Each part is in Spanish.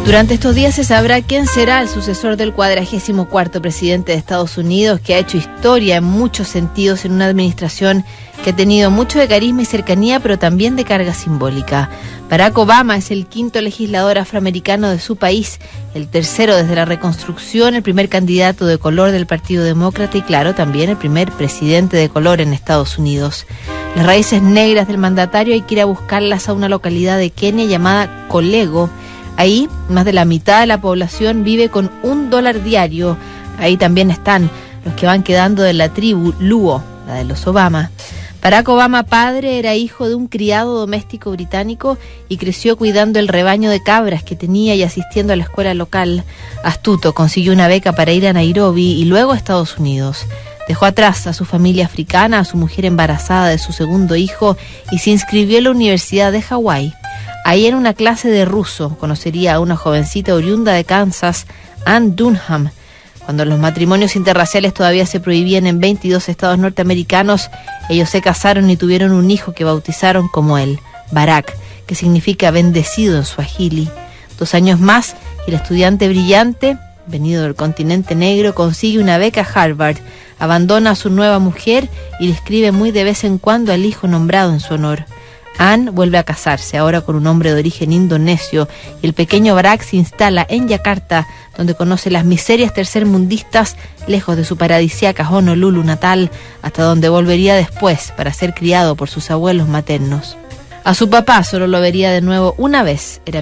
Durante estos días se sabrá quién será el sucesor del 44º presidente de Estados Unidos, que ha hecho historia en muchos sentidos en una administración que ha tenido mucho de carisma y cercanía, pero también de carga simbólica. Barack Obama es el quinto legislador afroamericano de su país, el tercero desde la reconstrucción, el primer candidato de color del Partido Demócrata y, claro, también el primer presidente de color en Estados Unidos. Las raíces negras del mandatario hay que ir a buscarlas a una localidad de Kenia llamada Kolego. Ahí, más de la mitad de la población vive con $1 diario. Ahí también están los que van quedando de la tribu Luo, la de los Obama. Barack Obama, padre, era hijo de un criado doméstico británico y creció cuidando el rebaño de cabras que tenía y asistiendo a la escuela local. Astuto, consiguió una beca para ir a Nairobi y luego a Estados Unidos. Dejó atrás a su familia africana, a su mujer embarazada de su segundo hijo y se inscribió en la Universidad de Hawái. Ahí en una clase de ruso conocería a una jovencita oriunda de Kansas, Ann Dunham. Cuando los matrimonios interraciales todavía se prohibían en 22 estados norteamericanos, ellos se casaron y tuvieron un hijo que bautizaron como él, Barack, que significa bendecido en suajili. 2 años más y el estudiante brillante, venido del continente negro, consigue una beca a Harvard, abandona a su nueva mujer y le escribe muy de vez en cuando al hijo nombrado en su honor. Ann vuelve a casarse, ahora con un hombre de origen indonesio, y el pequeño Barack se instala en Yakarta, donde conoce las miserias tercermundistas, lejos de su paradisíaca Honolulu natal, hasta donde volvería después para ser criado por sus abuelos maternos. A su papá solo lo vería de nuevo una vez, era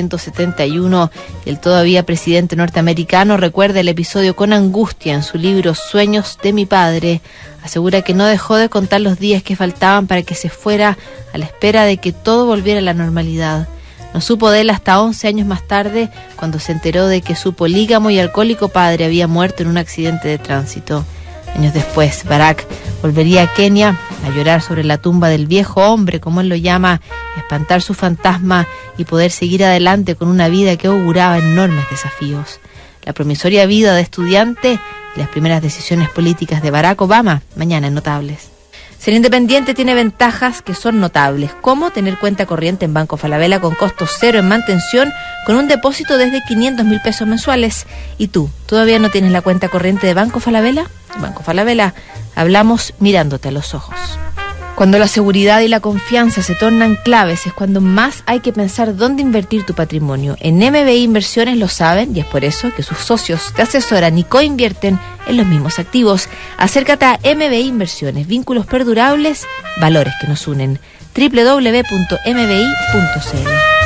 1971, y el todavía presidente norteamericano recuerda el episodio con angustia en su libro Sueños de mi padre. Asegura que no dejó de contar los días que faltaban para que se fuera, a la espera de que todo volviera a la normalidad. No supo de él hasta 11 años más tarde, cuando se enteró de que su polígamo y alcohólico padre había muerto en un accidente de tránsito. Años después, Barack volvería a Kenia a llorar sobre la tumba del viejo hombre, como él lo llama, espantar su fantasma y poder seguir adelante con una vida que auguraba enormes desafíos. La promisoria vida de estudiante y las primeras decisiones políticas de Barack Obama, mañana en Notables. Ser independiente tiene ventajas que son notables, como tener cuenta corriente en Banco Falabella con costo cero en mantención, con un depósito desde 500.000 pesos mensuales. ¿Y tú, todavía no tienes la cuenta corriente de Banco Falabella? Banco Falabella, hablamos mirándote a los ojos. Cuando la seguridad y la confianza se tornan claves es cuando más hay que pensar dónde invertir tu patrimonio. En MBI Inversiones lo saben y es por eso que sus socios te asesoran y coinvierten en los mismos activos. Acércate a MBI Inversiones, vínculos perdurables, valores que nos unen. www.mbi.cl